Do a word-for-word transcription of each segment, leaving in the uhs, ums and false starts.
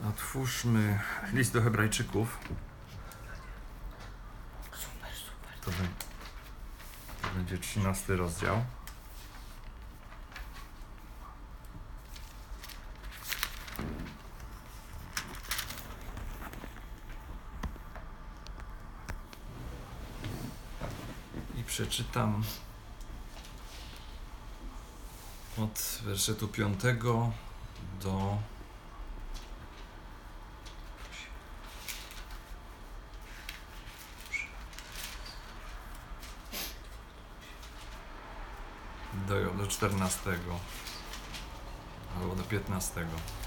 Otwórzmy list do Hebrajczyków. Super, super. To, be- to będzie trzynasty rozdział. I przeczytam od wersetu piątego do do, do czternastego albo do piętnastego.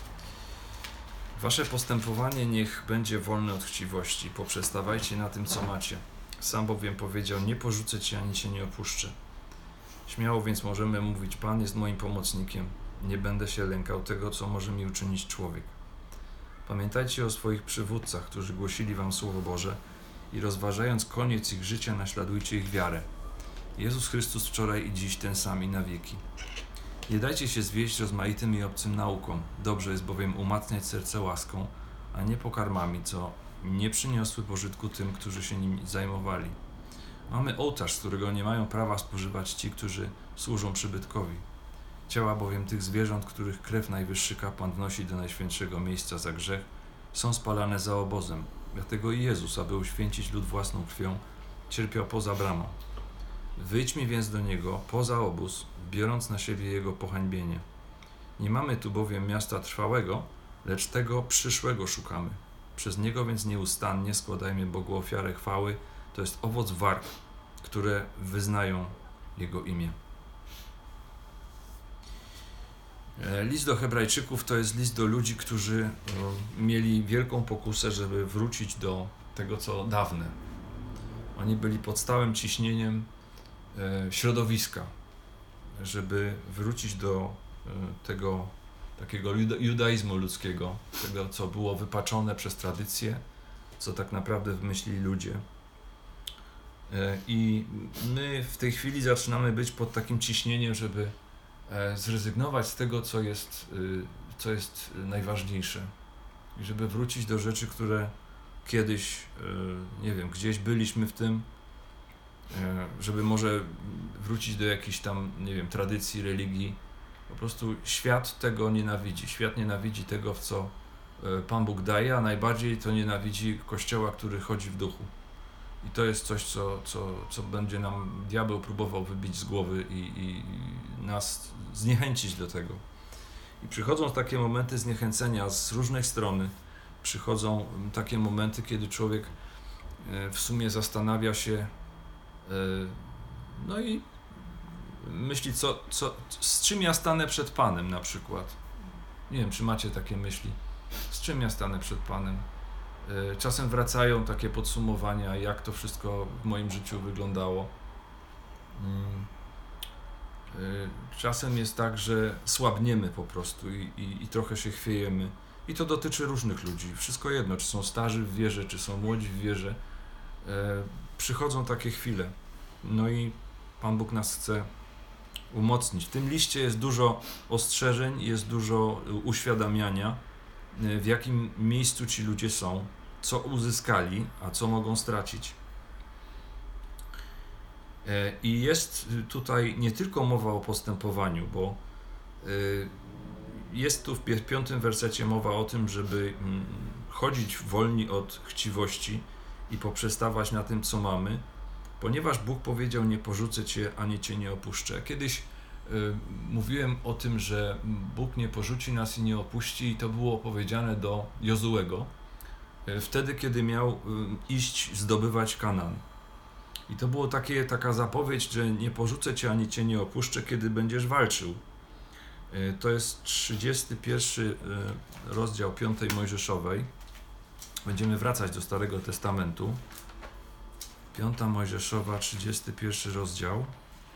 Wasze postępowanie niech będzie wolne od chciwości. Poprzestawajcie na tym, co macie. Sam bowiem powiedział: nie porzucę cię, ani cię nie opuszczę. Śmiało więc możemy mówić: Pan jest moim pomocnikiem. Nie będę się lękał tego, co może mi uczynić człowiek. Pamiętajcie o swoich przywódcach, którzy głosili wam Słowo Boże, i rozważając koniec ich życia, naśladujcie ich wiarę. Jezus Chrystus wczoraj i dziś ten sam i na wieki. Nie dajcie się zwieść rozmaitym i obcym naukom. Dobrze jest bowiem umacniać serce łaską, a nie pokarmami, co nie przyniosły pożytku tym, którzy się nim zajmowali. Mamy ołtarz, z którego nie mają prawa spożywać ci, którzy służą przybytkowi. Ciała bowiem tych zwierząt, których krew najwyższy kapłan wnosi do najświętszego miejsca za grzech, są spalane za obozem. Dlatego i Jezus, aby uświęcić lud własną krwią, cierpiał poza bramą. Wyjdźmy więc do Niego poza obóz, biorąc na siebie Jego pohańbienie. Nie mamy tu bowiem miasta trwałego, lecz tego przyszłego szukamy. Przez Niego więc nieustannie składajmy Bogu ofiarę chwały, to jest owoc warg, które wyznają Jego imię. List do Hebrajczyków to jest list do ludzi, którzy mieli wielką pokusę, żeby wrócić do tego, co dawne. Oni byli pod stałym ciśnieniem środowiska, żeby wrócić do tego takiego judaizmu ludzkiego, tego, co było wypaczone przez tradycję, co tak naprawdę wymyślili ludzie. I my w tej chwili zaczynamy być pod takim ciśnieniem, żeby zrezygnować z tego, co jest, co jest najważniejsze. I żeby wrócić do rzeczy, które kiedyś, nie wiem, gdzieś byliśmy w tym, żeby może wrócić do jakiejś tam, nie wiem, tradycji, religii. Po prostu świat tego nienawidzi. Świat nienawidzi tego, w co Pan Bóg daje, a najbardziej to nienawidzi Kościoła, który chodzi w duchu. I to jest coś, co, co, co będzie nam diabeł próbował wybić z głowy i, i nas zniechęcić do tego. I przychodzą takie momenty zniechęcenia z różnej strony. Przychodzą takie momenty, kiedy człowiek w sumie zastanawia się, no i myśli, co, co, z czym ja stanę przed Panem na przykład. Nie wiem, czy macie takie myśli. Z czym ja stanę przed Panem? Czasem wracają takie podsumowania, jak to wszystko w moim życiu wyglądało. Czasem jest tak, że słabniemy po prostu i, i, i trochę się chwiejemy. I to dotyczy różnych ludzi. Wszystko jedno, czy są starzy w wierze, czy są młodzi w wierze. Przychodzą takie chwile. No i Pan Bóg nas chce umocnić. W tym liście jest dużo ostrzeżeń, jest dużo uświadamiania, w jakim miejscu ci ludzie są, co uzyskali, a co mogą stracić. I jest tutaj nie tylko mowa o postępowaniu, bo jest tu w piątym wersecie mowa o tym, żeby chodzić wolni od chciwości i poprzestawać na tym, co mamy, ponieważ Bóg powiedział: nie porzucę cię, ani cię nie opuszczę. Kiedyś y, mówiłem o tym, że Bóg nie porzuci nas i nie opuści, i to było powiedziane do Jozuego, y, wtedy, kiedy miał y, iść zdobywać Kanaan. I to było takie, taka zapowiedź, że nie porzucę cię, ani cię nie opuszczę, kiedy będziesz walczył. Y, to jest trzydziesty pierwszy y, rozdział piątej Mojżeszowej. Będziemy wracać do Starego Testamentu. Piąta Mojżeszowa, trzydziesty pierwszy rozdział.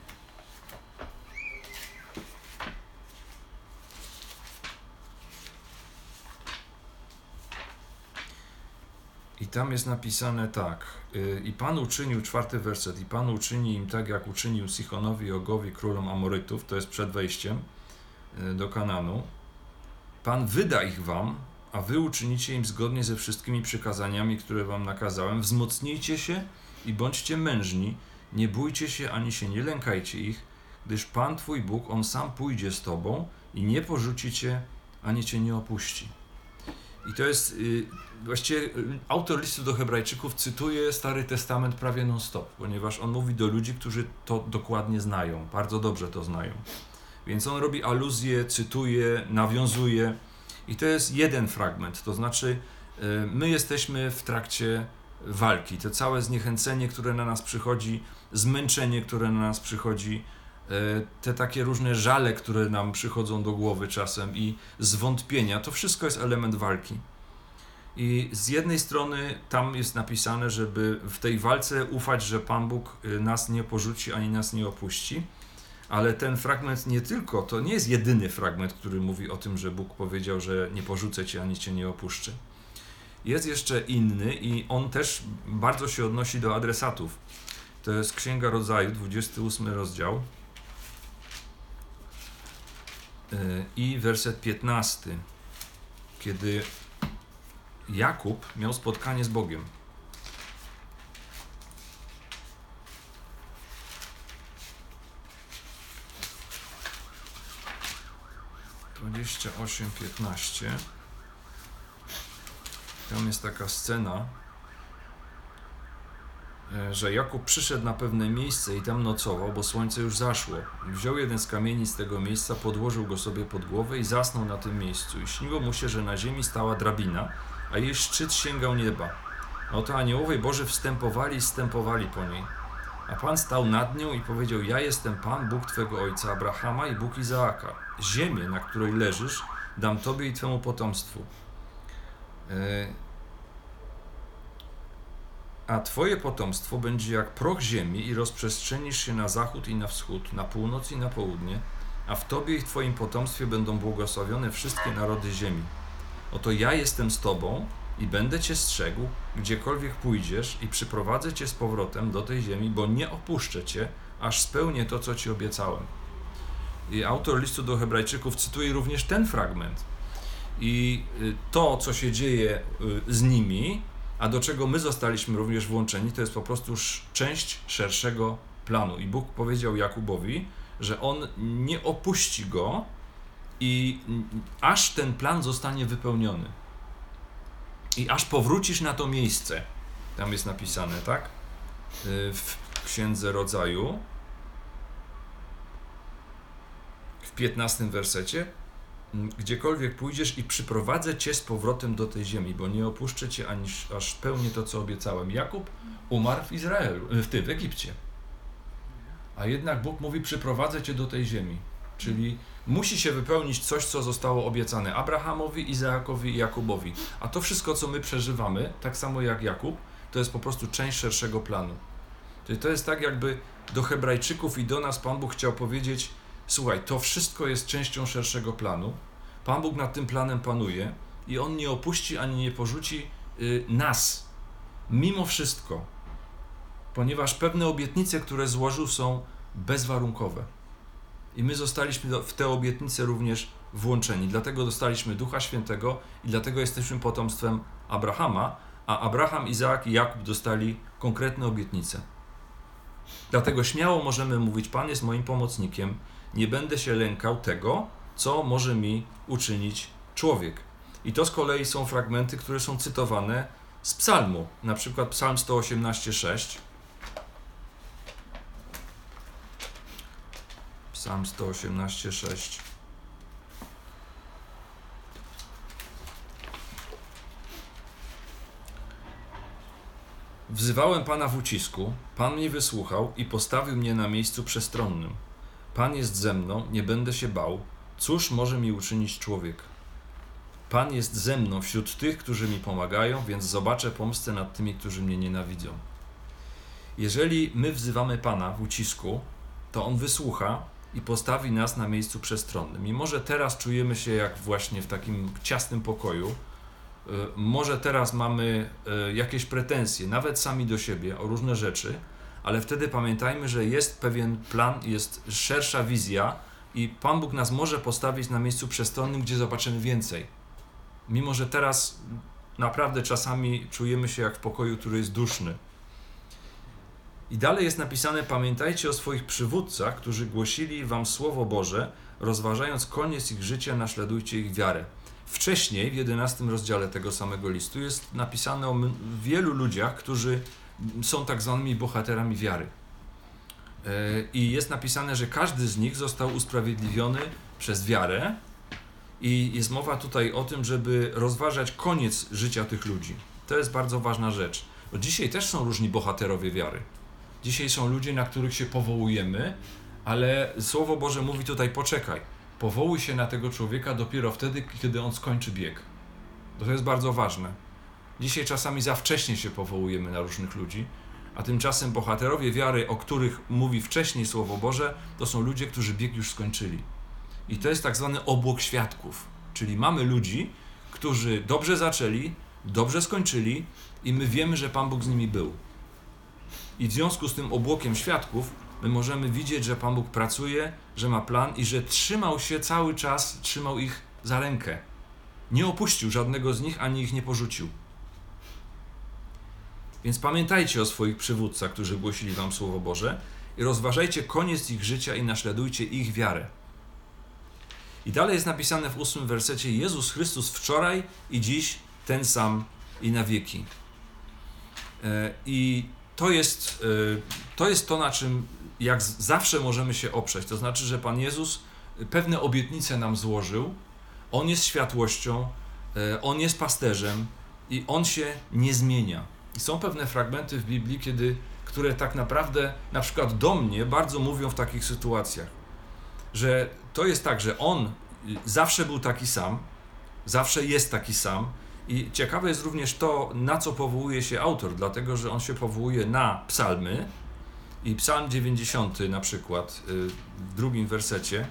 I tam jest napisane tak. I Pan uczynił, czwarty werset, i Pan uczyni im tak, jak uczynił Sichonowi i Ogowi, królom Amorytów, to jest przed wejściem do Kanaanu. Pan wyda ich wam a wy uczynicie im zgodnie ze wszystkimi przykazaniami, które wam nakazałem. Wzmocnijcie się i bądźcie mężni, nie bójcie się ani się nie lękajcie ich, gdyż Pan twój Bóg, On sam pójdzie z tobą i nie porzuci cię, ani cię nie opuści. I to jest, yy, właściwie yy, autor listu do Hebrajczyków cytuje Stary Testament prawie non-stop, ponieważ on mówi do ludzi, którzy to dokładnie znają, bardzo dobrze to znają. Więc on robi aluzje, cytuje, nawiązuje i to jest jeden fragment, to znaczy yy, my jesteśmy w trakcie walki, to całe zniechęcenie, które na nas przychodzi, zmęczenie, które na nas przychodzi, te takie różne żale, które nam przychodzą do głowy czasem i zwątpienia, to wszystko jest element walki. I z jednej strony tam jest napisane, żeby w tej walce ufać, że Pan Bóg nas nie porzuci ani nas nie opuści, ale ten fragment nie tylko, to nie jest jedyny fragment, który mówi o tym, że Bóg powiedział, że nie porzucę cię ani cię nie opuszczę. Jest jeszcze inny i on też bardzo się odnosi do adresatów. To jest Księga Rodzaju, dwudziesty ósmy rozdział. I werset piętnasty, kiedy Jakub miał spotkanie z Bogiem. dwadzieścia osiem piętnaście. Tam jest taka scena, że Jakub przyszedł na pewne miejsce i tam nocował, bo słońce już zaszło. Wziął jeden z kamieni z tego miejsca, podłożył go sobie pod głowę i zasnął na tym miejscu. I śniło mu się, że na ziemi stała drabina, a jej szczyt sięgał nieba. Oto aniołowie Boży wstępowali i zstępowali po niej. A Pan stał nad nią i powiedział: ja jestem Pan, Bóg twego ojca Abrahama i Bóg Izaaka. Ziemię, na której leżysz, dam tobie i twemu potomstwu. A twoje potomstwo będzie jak proch ziemi i rozprzestrzenisz się na zachód i na wschód, na północ i na południe, a w tobie i w twoim potomstwie będą błogosławione wszystkie narody ziemi. Oto ja jestem z tobą i będę cię strzegł, gdziekolwiek pójdziesz, i przyprowadzę cię z powrotem do tej ziemi, bo nie opuszczę cię, aż spełnię to, co ci obiecałem. I autor listu do Hebrajczyków cytuje również ten fragment. I to, co się dzieje z nimi, a do czego my zostaliśmy również włączeni, to jest po prostu część szerszego planu. I Bóg powiedział Jakubowi, że On nie opuści go i aż ten plan zostanie wypełniony. I aż powrócisz na to miejsce. Tam jest napisane, tak? W Księdze Rodzaju, w piętnastym wersecie. Gdziekolwiek pójdziesz i przyprowadzę cię z powrotem do tej ziemi, bo nie opuszczę cię, ani aż spełnię to, co obiecałem. Jakub umarł w Izraelu, w ty, w Egipcie. A jednak Bóg mówi: przyprowadzę cię do tej ziemi. Czyli musi się wypełnić coś, co zostało obiecane Abrahamowi, Izaakowi i Jakubowi. A to wszystko, co my przeżywamy, tak samo jak Jakub, to jest po prostu część szerszego planu. Czyli to jest tak, jakby do Hebrajczyków i do nas Pan Bóg chciał powiedzieć: słuchaj, to wszystko jest częścią szerszego planu. Pan Bóg nad tym planem panuje i On nie opuści ani nie porzuci y, nas, mimo wszystko, ponieważ pewne obietnice, które złożył, są bezwarunkowe. I my zostaliśmy do, w te obietnice również włączeni. Dlatego dostaliśmy Ducha Świętego i dlatego jesteśmy potomstwem Abrahama, a Abraham, Izaak i Jakub dostali konkretne obietnice. Dlatego śmiało możemy mówić: Pan jest moim pomocnikiem, nie będę się lękał tego, co może mi uczynić człowiek. I to z kolei są fragmenty, które są cytowane z psalmu, na przykład psalm sto osiemnaście sześć. Psalm sto osiemnaście sześć. Wzywałem Pana w ucisku, Pan mnie wysłuchał i postawił mnie na miejscu przestronnym. Pan jest ze mną, nie będę się bał. Cóż może mi uczynić człowiek? Pan jest ze mną wśród tych, którzy mi pomagają, więc zobaczę pomstę nad tymi, którzy mnie nienawidzą. Jeżeli my wzywamy Pana w ucisku, to On wysłucha i postawi nas na miejscu przestronnym. Mimo że teraz czujemy się jak właśnie w takim ciasnym pokoju, może teraz mamy jakieś pretensje, nawet sami do siebie, o różne rzeczy, ale wtedy pamiętajmy, że jest pewien plan, jest szersza wizja i Pan Bóg nas może postawić na miejscu przestronnym, gdzie zobaczymy więcej. Mimo że teraz naprawdę czasami czujemy się jak w pokoju, który jest duszny. I dalej jest napisane: pamiętajcie o swoich przywódcach, którzy głosili wam Słowo Boże, rozważając koniec ich życia, naśladujcie ich wiarę. Wcześniej, w jedenastym rozdziale tego samego listu, jest napisane o wielu ludziach, którzy są tak zwanymi bohaterami wiary. I jest napisane, że każdy z nich został usprawiedliwiony przez wiarę i jest mowa tutaj o tym, żeby rozważać koniec życia tych ludzi. To jest bardzo ważna rzecz. Bo dzisiaj też są różni bohaterowie wiary. Dzisiaj są ludzie, na których się powołujemy, ale Słowo Boże mówi tutaj: poczekaj, powołuj się na tego człowieka dopiero wtedy, kiedy on skończy bieg. To jest bardzo ważne. Dzisiaj czasami za wcześnie się powołujemy na różnych ludzi, a tymczasem bohaterowie wiary, o których mówi wcześniej Słowo Boże, to są ludzie, którzy bieg już skończyli. I to jest tak zwany obłok świadków. Czyli mamy ludzi, którzy dobrze zaczęli, dobrze skończyli i my wiemy, że Pan Bóg z nimi był. I w związku z tym obłokiem świadków my możemy widzieć, że Pan Bóg pracuje, że ma plan i że trzymał się cały czas, trzymał ich za rękę. Nie opuścił żadnego z nich, ani ich nie porzucił. Więc pamiętajcie o swoich przywódcach, którzy głosili wam Słowo Boże i rozważajcie koniec ich życia i naśladujcie ich wiarę. I dalej jest napisane w ósmym wersecie: Jezus Chrystus wczoraj i dziś ten sam i na wieki. I to jest, to jest to, na czym jak zawsze możemy się oprzeć. To znaczy, że Pan Jezus pewne obietnice nam złożył. On jest światłością, On jest pasterzem i On się nie zmienia. I są pewne fragmenty w Biblii, kiedy, które tak naprawdę, na przykład do mnie, bardzo mówią w takich sytuacjach, że to jest tak, że On zawsze był taki sam, zawsze jest taki sam. I ciekawe jest również to, na co powołuje się autor, dlatego że on się powołuje na psalmy i psalm dziewięćdziesiąty na przykład w drugim wersecie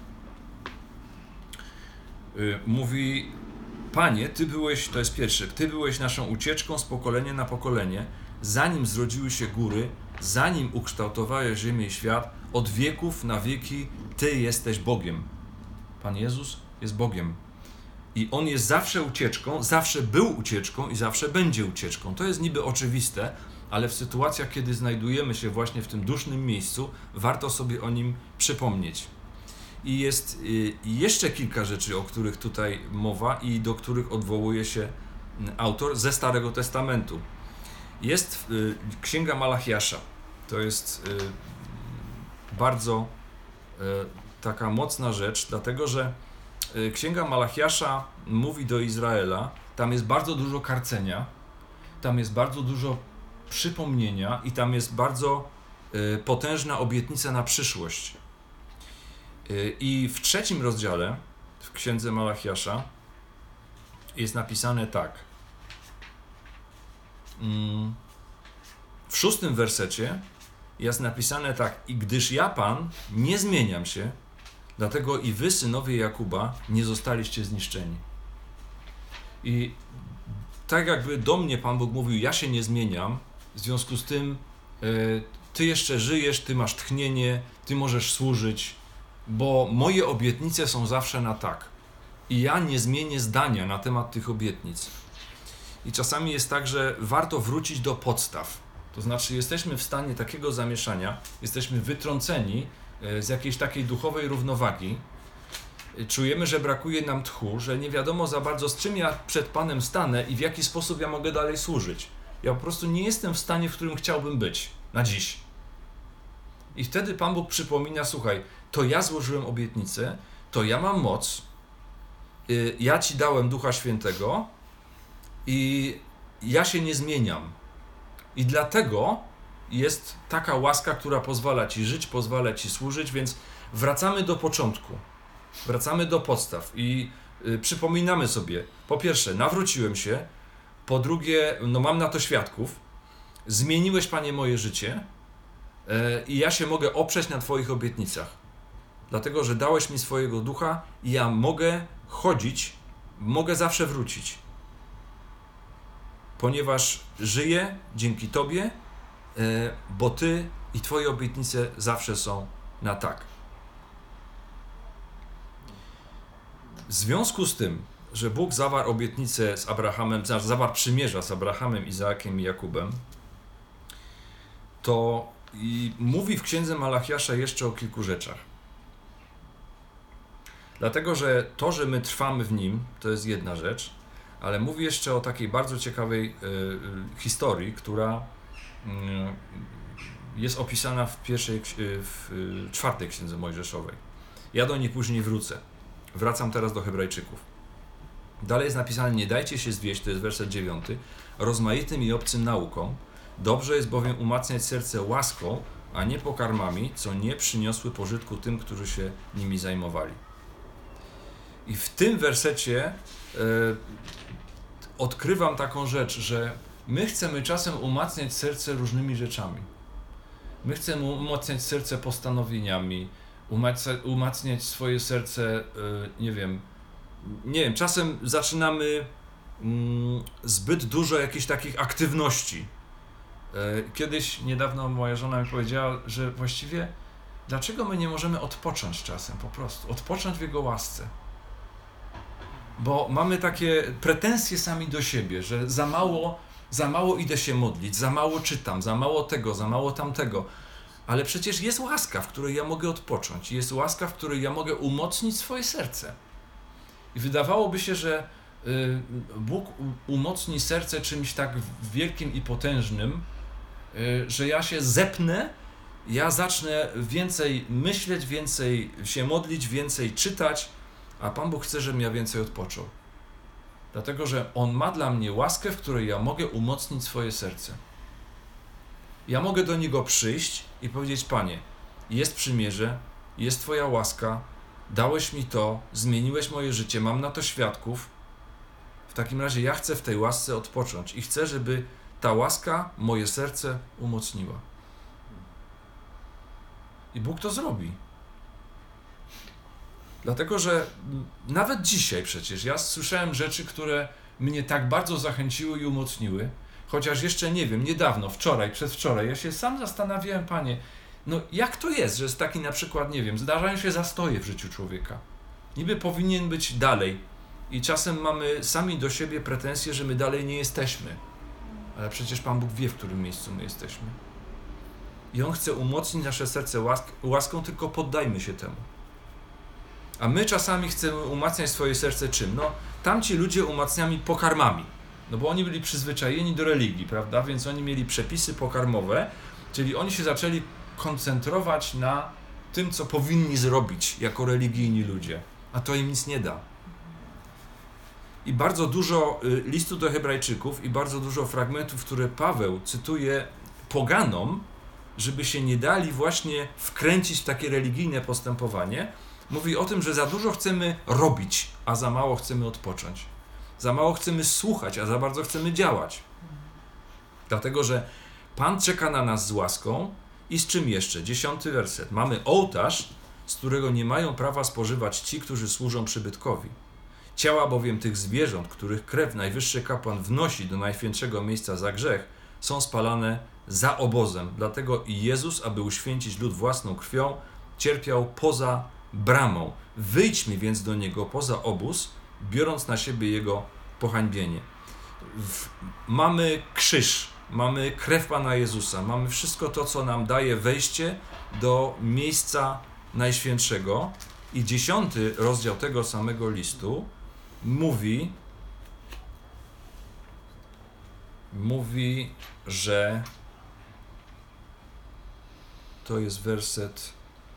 mówi: Panie, Ty byłeś, to jest pierwszy, Ty byłeś naszą ucieczką z pokolenia na pokolenie, zanim zrodziły się góry, zanim ukształtowałeś ziemię i świat, od wieków na wieki Ty jesteś Bogiem. Pan Jezus jest Bogiem. I On jest zawsze ucieczką, zawsze był ucieczką i zawsze będzie ucieczką. To jest niby oczywiste, ale w sytuacjach, kiedy znajdujemy się właśnie w tym dusznym miejscu, warto sobie o Nim przypomnieć. I jest jeszcze kilka rzeczy, o których tutaj mowa i do których odwołuje się autor ze Starego Testamentu. Jest Księga Malachiasza. To jest bardzo taka mocna rzecz, dlatego że Księga Malachiasza mówi do Izraela, tam jest bardzo dużo karcenia, tam jest bardzo dużo przypomnienia i tam jest bardzo potężna obietnica na przyszłość. I w trzecim rozdziale w Księdze Malachiasza jest napisane tak. W szóstym wersecie jest napisane tak: i gdyż ja, Pan, nie zmieniam się, dlatego i wy, synowie Jakuba, nie zostaliście zniszczeni. I tak jakby do mnie Pan Bóg mówił: ja się nie zmieniam, w związku z tym y, ty jeszcze żyjesz, ty masz tchnienie, ty możesz służyć, bo moje obietnice są zawsze na tak. I ja nie zmienię zdania na temat tych obietnic. I czasami jest tak, że warto wrócić do podstaw. To znaczy jesteśmy w stanie takiego zamieszania, jesteśmy wytrąceni z jakiejś takiej duchowej równowagi. Czujemy, że brakuje nam tchu, że nie wiadomo za bardzo, z czym ja przed Panem stanę i w jaki sposób ja mogę dalej służyć. Ja po prostu nie jestem w stanie, w którym chciałbym być na dziś. I wtedy Pan Bóg przypomina: słuchaj, to ja złożyłem obietnicę, to ja mam moc, ja Ci dałem Ducha Świętego i ja się nie zmieniam. I dlatego jest taka łaska, która pozwala Ci żyć, pozwala Ci służyć, więc wracamy do początku, wracamy do podstaw i y, przypominamy sobie: po pierwsze, nawróciłem się, po drugie, no mam na to świadków, zmieniłeś, Panie, moje życie y, i ja się mogę oprzeć na Twoich obietnicach, dlatego że dałeś mi swojego ducha i ja mogę chodzić, mogę zawsze wrócić, ponieważ żyję dzięki Tobie, bo Ty i Twoje obietnice zawsze są na tak. W związku z tym że Bóg zawarł obietnicę z Abrahamem, zawarł przymierza z Abrahamem, Izaakiem i Jakubem, to i mówi w księdze Malachiasza jeszcze o kilku rzeczach. Dlatego, że to, że my trwamy w Nim, to jest jedna rzecz, ale mówi jeszcze o takiej bardzo ciekawej y, y, historii, która y, jest opisana w pierwszej, y, w y, czwartej księdze Mojżeszowej. Ja do niej później wrócę. Wracam teraz do Hebrajczyków. Dalej jest napisane: nie dajcie się zwieść, to jest werset dziewiąty, rozmaitym i obcym naukom. Dobrze jest bowiem umacniać serce łaską, a nie pokarmami, co nie przyniosły pożytku tym, którzy się nimi zajmowali. I w tym wersecie e, odkrywam taką rzecz, że my chcemy czasem umacniać serce różnymi rzeczami. My chcemy umacniać serce postanowieniami, umacniać, umacniać swoje serce, e, nie wiem, nie wiem, czasem zaczynamy mm, zbyt dużo jakichś takich aktywności. E, kiedyś, niedawno moja żona mi powiedziała, że właściwie dlaczego my nie możemy odpocząć czasem po prostu, odpocząć w Jego łasce. Bo mamy takie pretensje sami do siebie, że za mało, za mało idę się modlić, za mało czytam, za mało tego, za mało tamtego. Ale przecież jest łaska, w której ja mogę odpocząć. Jest łaska, w której ja mogę umocnić swoje serce. I wydawałoby się, że y, Bóg umocni serce czymś tak wielkim i potężnym, y, że ja się zepnę, ja zacznę więcej myśleć, więcej się modlić, więcej czytać, a Pan Bóg chce, żebym ja więcej odpoczął. Dlatego, że On ma dla mnie łaskę, w której ja mogę umocnić swoje serce. Ja mogę do Niego przyjść i powiedzieć: Panie, jest przymierze, jest Twoja łaska, dałeś mi to, zmieniłeś moje życie, mam na to świadków. W takim razie ja chcę w tej łasce odpocząć i chcę, żeby ta łaska moje serce umocniła. I Bóg to zrobi. Dlatego, że nawet dzisiaj przecież ja słyszałem rzeczy, które mnie tak bardzo zachęciły i umocniły, chociaż jeszcze nie wiem, niedawno, wczoraj, przedwczoraj, ja się sam zastanawiałem, Panie, no jak to jest, że jest taki na przykład, nie wiem, zdarzają się zastoje w życiu człowieka. Niby powinien być dalej i czasem mamy sami do siebie pretensje, że my dalej nie jesteśmy, ale przecież Pan Bóg wie, w którym miejscu my jesteśmy. I On chce umocnić nasze serce łask- łaską, tylko poddajmy się temu. A my czasami chcemy umacniać swoje serce czym? No, tamci ludzie umacniali pokarmami, no bo oni byli przyzwyczajeni do religii, prawda? Więc oni mieli przepisy pokarmowe, czyli oni się zaczęli koncentrować na tym, co powinni zrobić jako religijni ludzie, a to im nic nie da. I bardzo dużo listu do Hebrajczyków i bardzo dużo fragmentów, które Paweł cytuje poganom, żeby się nie dali właśnie wkręcić w takie religijne postępowanie, mówi o tym, że za dużo chcemy robić, a za mało chcemy odpocząć. Za mało chcemy słuchać, a za bardzo chcemy działać. Dlatego, że Pan czeka na nas z łaską i z czym jeszcze? Dziesiąty werset. Mamy ołtarz, z którego nie mają prawa spożywać ci, którzy służą przybytkowi. Ciała bowiem tych zwierząt, których krew najwyższy kapłan wnosi do najświętszego miejsca za grzech, są spalane za obozem. Dlatego i Jezus, aby uświęcić lud własną krwią, cierpiał poza bramą. Wyjdźmy więc do Niego poza obóz, biorąc na siebie Jego pohańbienie. W, mamy krzyż, mamy krew Pana Jezusa, mamy wszystko to, co nam daje wejście do miejsca Najświętszego. I dziesiąty rozdział tego samego listu mówi, mówi, że to jest werset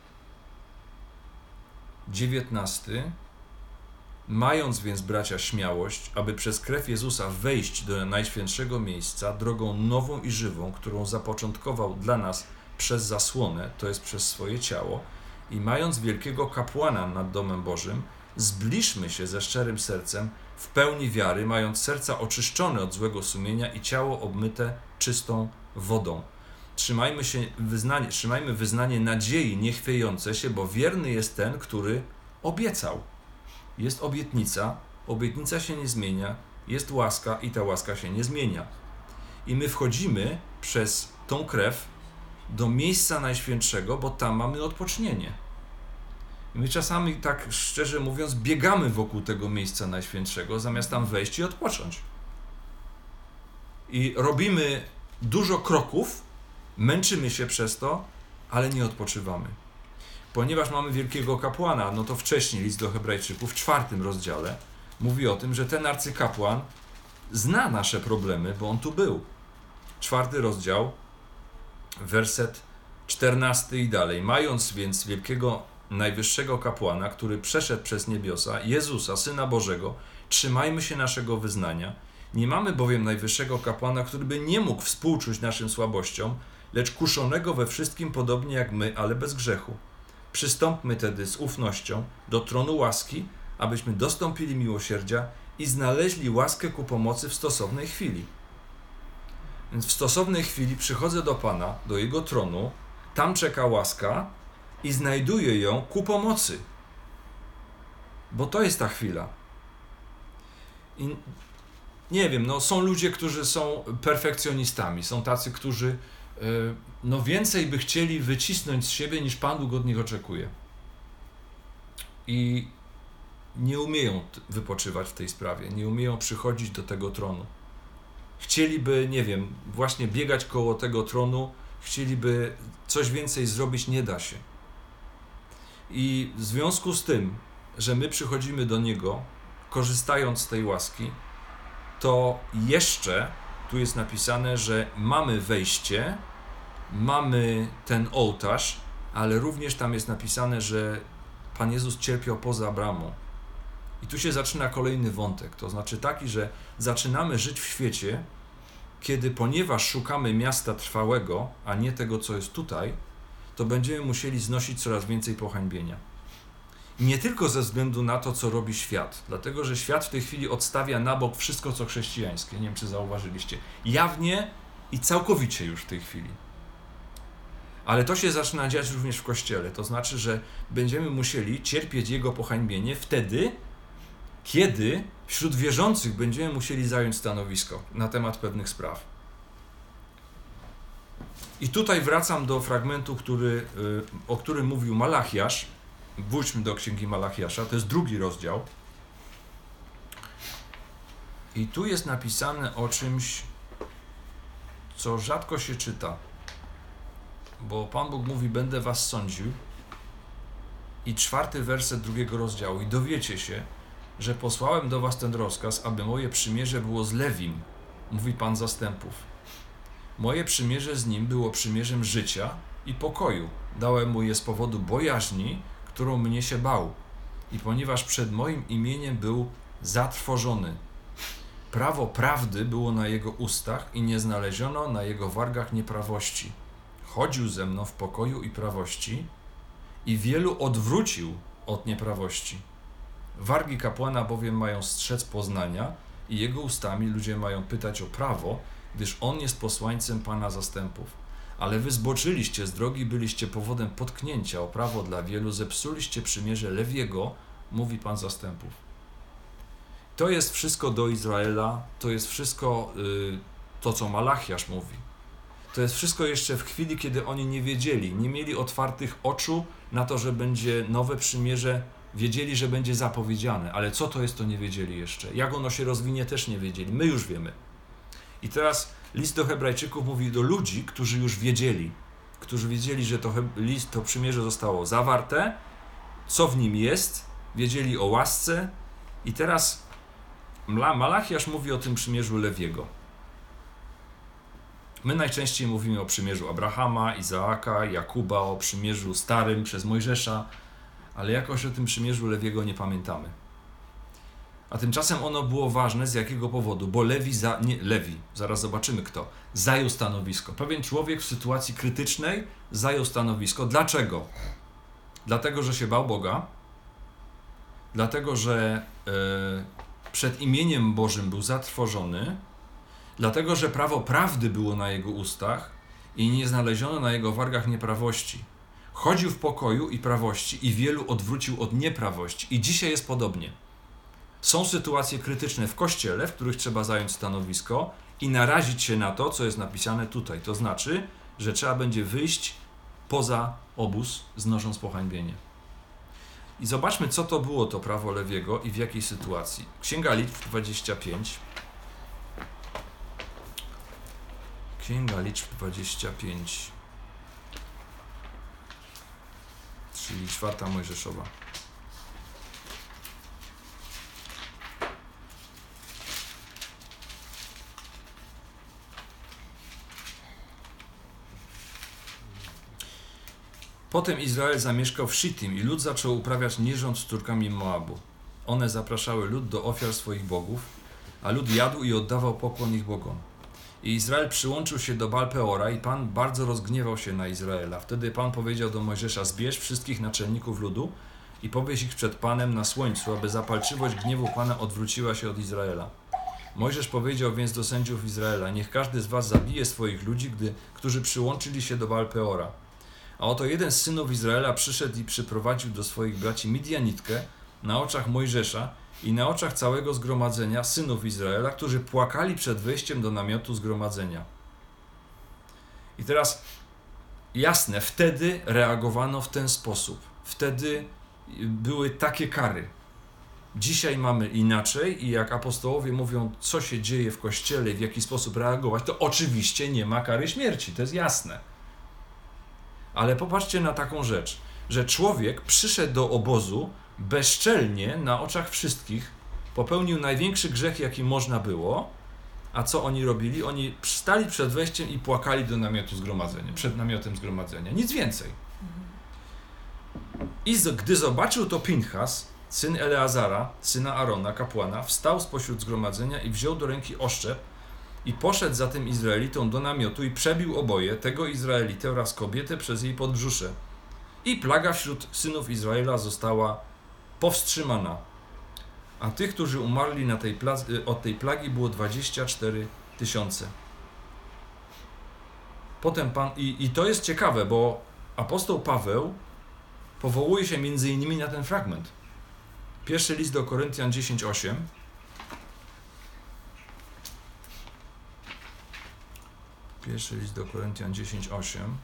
dziewiętnasty. Mając więc, bracia, śmiałość, aby przez krew Jezusa wejść do Najświętszego miejsca drogą nową i żywą, którą zapoczątkował dla nas przez zasłonę, to jest przez swoje ciało, i mając wielkiego kapłana nad domem Bożym, zbliżmy się ze szczerym sercem, w pełni wiary, mając serca oczyszczone od złego sumienia i ciało obmyte czystą wodą. Trzymajmy się wyznanie, trzymajmy wyznanie nadziei niechwiejące się, bo wierny jest ten, który obiecał. Jest obietnica, obietnica się nie zmienia, jest łaska i ta łaska się nie zmienia. I my wchodzimy przez tą krew do miejsca Najświętszego, bo tam mamy odpocznienie. I my czasami, tak szczerze mówiąc, biegamy wokół tego miejsca najświętszego, zamiast tam wejść i odpocząć. I robimy dużo kroków, męczymy się przez to, ale nie odpoczywamy. Ponieważ mamy wielkiego kapłana, no to wcześniej list do Hebrajczyków w czwartym rozdziale mówi o tym, że ten arcykapłan zna nasze problemy, bo on tu był. Czwarty rozdział, werset czternasty i dalej. Mając więc wielkiego najwyższego kapłana, który przeszedł przez niebiosa, Jezusa, Syna Bożego, trzymajmy się naszego wyznania. Nie mamy bowiem najwyższego kapłana, który by nie mógł współczuć naszym słabościom, lecz kuszonego we wszystkim podobnie jak my, ale bez grzechu. Przystąpmy tedy z ufnością do tronu łaski, abyśmy dostąpili miłosierdzia i znaleźli łaskę ku pomocy w stosownej chwili. Więc w stosownej chwili przychodzę do Pana, do Jego tronu, tam czeka łaska i znajduję ją ku pomocy. Bo to jest ta chwila. I nie wiem, no są ludzie, którzy są perfekcjonistami, są tacy, którzy yy, no więcej by chcieli wycisnąć z siebie, niż Pan Bóg od nich oczekuje. I nie umieją wypoczywać w tej sprawie, nie umieją przychodzić do tego tronu. Chcieliby, nie wiem, właśnie biegać koło tego tronu, chcieliby coś więcej zrobić, nie da się. I w związku z tym, że my przychodzimy do Niego, korzystając z tej łaski, to jeszcze tu jest napisane, że mamy wejście, mamy ten ołtarz, ale również tam jest napisane, że Pan Jezus cierpiał poza bramą. I tu się zaczyna kolejny wątek, to znaczy taki, że zaczynamy żyć w świecie, kiedy ponieważ szukamy miasta trwałego, a nie tego, co jest tutaj, to będziemy musieli znosić coraz więcej pohańbienia. I nie tylko ze względu na to, co robi świat, dlatego, że świat w tej chwili odstawia na bok wszystko, co chrześcijańskie. Nie wiem, czy zauważyliście. Jawnie i całkowicie już w tej chwili. Ale to się zaczyna dziać również w Kościele. To znaczy, że będziemy musieli cierpieć Jego pohańbienie wtedy, kiedy wśród wierzących będziemy musieli zająć stanowisko na temat pewnych spraw. I tutaj wracam do fragmentu, który, o którym mówił Malachiasz. Wróćmy do Księgi Malachiasza, to jest drugi rozdział. I tu jest napisane o czymś, co rzadko się czyta. Bo Pan Bóg mówi, będę was sądził. I czwarty werset drugiego rozdziału. I dowiecie się, że posłałem do was ten rozkaz, aby moje przymierze było z Lewim, mówi Pan zastępów. Moje przymierze z nim było przymierzem życia i pokoju. Dałem mu je z powodu bojaźni, którą mnie się bał. I ponieważ przed moim imieniem był zatrwożony. Prawo prawdy było na jego ustach i nie znaleziono na jego wargach nieprawości. Chodził ze mną w pokoju i prawości i wielu odwrócił od nieprawości. Wargi kapłana bowiem mają strzec poznania i jego ustami ludzie mają pytać o prawo, gdyż on jest posłańcem Pana zastępów. Ale wy zboczyliście z drogi, byliście powodem potknięcia o prawo dla wielu, zepsuliście przymierze Lewiego, mówi Pan zastępów. To jest wszystko do Izraela, to jest wszystko yy, to, co Malachiasz mówi. To jest wszystko jeszcze w chwili, kiedy oni nie wiedzieli, nie mieli otwartych oczu na to, że będzie nowe przymierze, wiedzieli, że będzie zapowiedziane, ale co to jest, to nie wiedzieli jeszcze. Jak ono się rozwinie, też nie wiedzieli. My już wiemy. I teraz list do Hebrajczyków mówi do ludzi, którzy już wiedzieli, którzy wiedzieli, że to list, to przymierze zostało zawarte, co w nim jest, wiedzieli o łasce i teraz Malachiasz mówi o tym przymierzu Lewiego. My najczęściej mówimy o przymierzu Abrahama, Izaaka, Jakuba, o przymierzu starym przez Mojżesza, ale jakoś o tym przymierzu Lewiego nie pamiętamy. A tymczasem ono było ważne z jakiego powodu? Bo Lewi, za, nie, Lewi, zaraz zobaczymy kto, zajął stanowisko. Pewien człowiek w sytuacji krytycznej zajął stanowisko. Dlaczego? Dlatego, że się bał Boga, dlatego, że e, przed imieniem Bożym był zatrwożony, dlatego, że prawo prawdy było na jego ustach i nie znaleziono na jego wargach nieprawości. Chodził w pokoju i prawości i wielu odwrócił od nieprawości. I dzisiaj jest podobnie. Są sytuacje krytyczne w Kościele, w których trzeba zająć stanowisko i narazić się na to, co jest napisane tutaj. To znaczy, że trzeba będzie wyjść poza obóz, znosząc pohańbienie. I zobaczmy, co to było to prawo Lewiego i w jakiej sytuacji. Księga Liczb dwadzieścia pięć. Księga Liczb dwadzieścia pięć. Czyli czwarta Mojżeszowa. Potem Izrael zamieszkał w Shittim i lud zaczął uprawiać nierząd z córkami Moabu. One zapraszały lud do ofiar swoich bogów, a lud jadł i oddawał pokłon ich bogom. I Izrael przyłączył się do Baal Peora i Pan bardzo rozgniewał się na Izraela. Wtedy Pan powiedział do Mojżesza: zbierz wszystkich naczelników ludu i powieś ich przed Panem na słońcu, aby zapalczywość gniewu Pana odwróciła się od Izraela. Mojżesz powiedział więc do sędziów Izraela: niech każdy z was zabije swoich ludzi, gdy, którzy przyłączyli się do Baal Peora. A oto jeden z synów Izraela przyszedł i przyprowadził do swoich braci Midianitkę na oczach Mojżesza i na oczach całego zgromadzenia synów Izraela, którzy płakali przed wejściem do namiotu zgromadzenia. I teraz jasne, wtedy reagowano w ten sposób. Wtedy były takie kary. Dzisiaj mamy inaczej i jak apostołowie mówią, co się dzieje w Kościele i w jaki sposób reagować, to oczywiście nie ma kary śmierci, to jest jasne. Ale popatrzcie na taką rzecz, że człowiek przyszedł do obozu bezczelnie na oczach wszystkich, popełnił największy grzech, jaki można było, a co oni robili? Oni stali przed wejściem i płakali do namiotu zgromadzenia, przed namiotem zgromadzenia, nic więcej. I gdy zobaczył to Pinchas, syn Eleazara, syna Arona, kapłana, wstał spośród zgromadzenia i wziął do ręki oszczep i poszedł za tym Izraelitą do namiotu i przebił oboje, tego Izraelitę oraz kobietę przez jej podbrzusze. I plaga wśród synów Izraela została powstrzymana. A tych, którzy umarli na tej pla- od tej plagi, było dwadzieścia cztery tysiące. Potem Pan... I, I to jest ciekawe, bo apostoł Paweł powołuje się między innymi na ten fragment. Pierwszy list do Koryntian dziesięć osiem. Pierwszy list do Koryntian dziesięć osiem.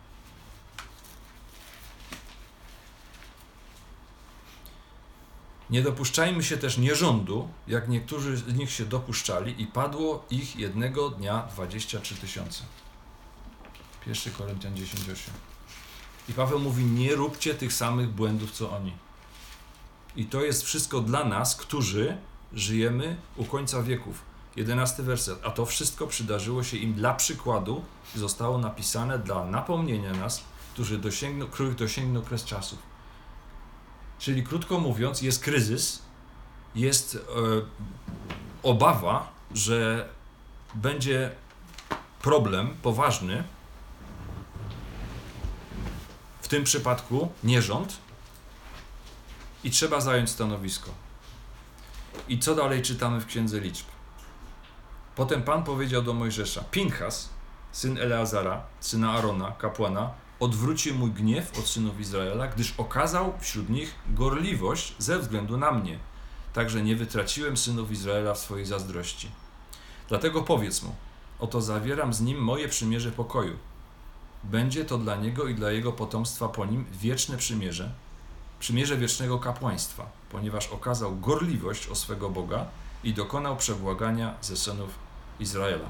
Nie dopuszczajmy się też nierządu, jak niektórzy z nich się dopuszczali, i padło ich jednego dnia dwadzieścia trzy tysiące. Pierwszy Koryntian dziesięć osiem. I Paweł mówi: nie róbcie tych samych błędów, co oni. I to jest wszystko dla nas, którzy żyjemy u końca wieków. Jedenasty werset. A to wszystko przydarzyło się im dla przykładu i zostało napisane dla napomnienia nas, którzy dosięgną, których dosięgnął kres czasów. Czyli krótko mówiąc, jest kryzys, jest e, obawa, że będzie problem poważny, w tym przypadku nierząd, i trzeba zająć stanowisko. I co dalej czytamy w Księdze Liczb? Potem Pan powiedział do Mojżesza: Pinchas, syn Eleazara, syna Arona, kapłana, odwrócił mój gniew od synów Izraela, gdyż okazał wśród nich gorliwość ze względu na mnie. Także nie wytraciłem synów Izraela w swojej zazdrości. Dlatego powiedz mu: oto zawieram z nim moje przymierze pokoju. Będzie to dla niego i dla jego potomstwa po nim wieczne przymierze, przymierze wiecznego kapłaństwa, ponieważ okazał gorliwość o swego Boga i dokonał przebłagania ze synów Izraela.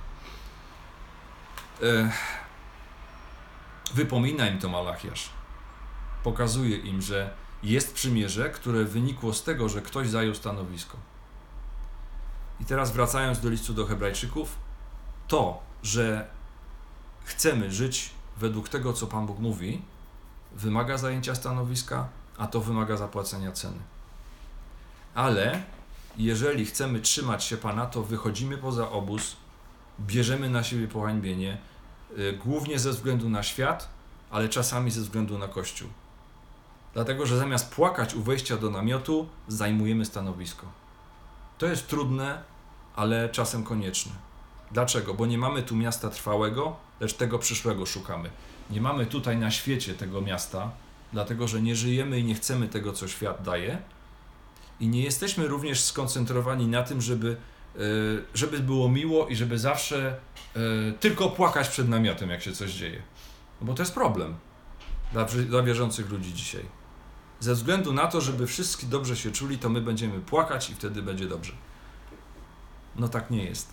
E, wypomina im to Malachiasz. Pokazuje im, że jest przymierze, które wynikło z tego, że ktoś zajął stanowisko. I teraz wracając do listu do Hebrajczyków, to, że chcemy żyć według tego, co Pan Bóg mówi, wymaga zajęcia stanowiska, a to wymaga zapłacenia ceny. Ale jeżeli chcemy trzymać się Pana, to wychodzimy poza obóz, bierzemy na siebie pohańbienie, yy, głównie ze względu na świat, ale czasami ze względu na Kościół. Dlatego, że zamiast płakać u wejścia do namiotu, zajmujemy stanowisko. To jest trudne, ale czasem konieczne. Dlaczego? Bo nie mamy tu miasta trwałego, lecz tego przyszłego szukamy. Nie mamy tutaj na świecie tego miasta, dlatego że nie żyjemy i nie chcemy tego, co świat daje. I nie jesteśmy również skoncentrowani na tym, żeby, żeby było miło i żeby zawsze tylko płakać przed namiotem, jak się coś dzieje. No bo to jest problem dla, dla wierzących ludzi dzisiaj. Ze względu na to, żeby wszyscy dobrze się czuli, to my będziemy płakać i wtedy będzie dobrze. No tak nie jest.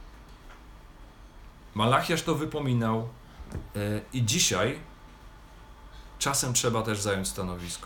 Malachiasz to wypominał yy, i dzisiaj czasem trzeba też zająć stanowisko.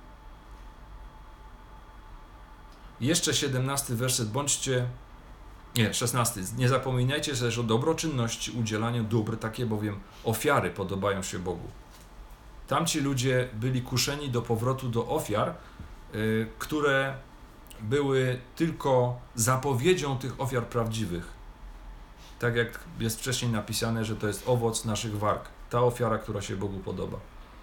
Jeszcze siedemnasty werset, bądźcie, nie, szesnasty, nie zapominajcie też o dobroczynności, udzielaniu dóbr, takie bowiem ofiary podobają się Bogu. Tamci ludzie byli kuszeni do powrotu do ofiar, yy, które były tylko zapowiedzią tych ofiar prawdziwych. Tak jak jest wcześniej napisane, że to jest owoc naszych warg, ta ofiara, która się Bogu podoba.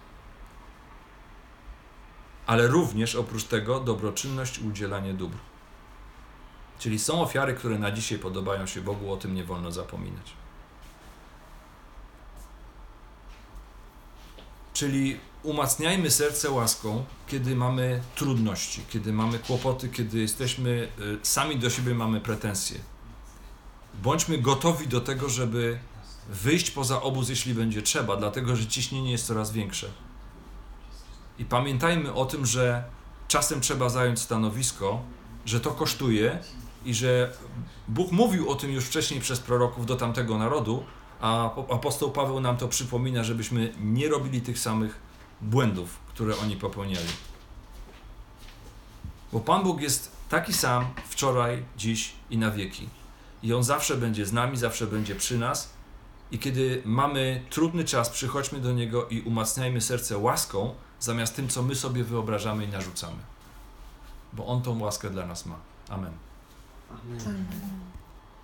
Ale również oprócz tego dobroczynność i udzielanie dóbr. Czyli są ofiary, które na dzisiaj podobają się Bogu, o tym nie wolno zapominać. Czyli umacniajmy serce łaską, kiedy mamy trudności, kiedy mamy kłopoty, kiedy jesteśmy, y, sami do siebie mamy pretensje. Bądźmy gotowi do tego, żeby wyjść poza obóz, jeśli będzie trzeba, dlatego że ciśnienie jest coraz większe. I pamiętajmy o tym, że czasem trzeba zająć stanowisko, że to kosztuje i że Bóg mówił o tym już wcześniej przez proroków do tamtego narodu, a apostoł Paweł nam to przypomina, żebyśmy nie robili tych samych błędów, które oni popełniali. Bo Pan Bóg jest taki sam wczoraj, dziś i na wieki. I On zawsze będzie z nami, zawsze będzie przy nas. I kiedy mamy trudny czas, przychodźmy do Niego i umacniajmy serce łaską, zamiast tym, co my sobie wyobrażamy i narzucamy. Bo On tą łaskę dla nas ma. Amen. Amen.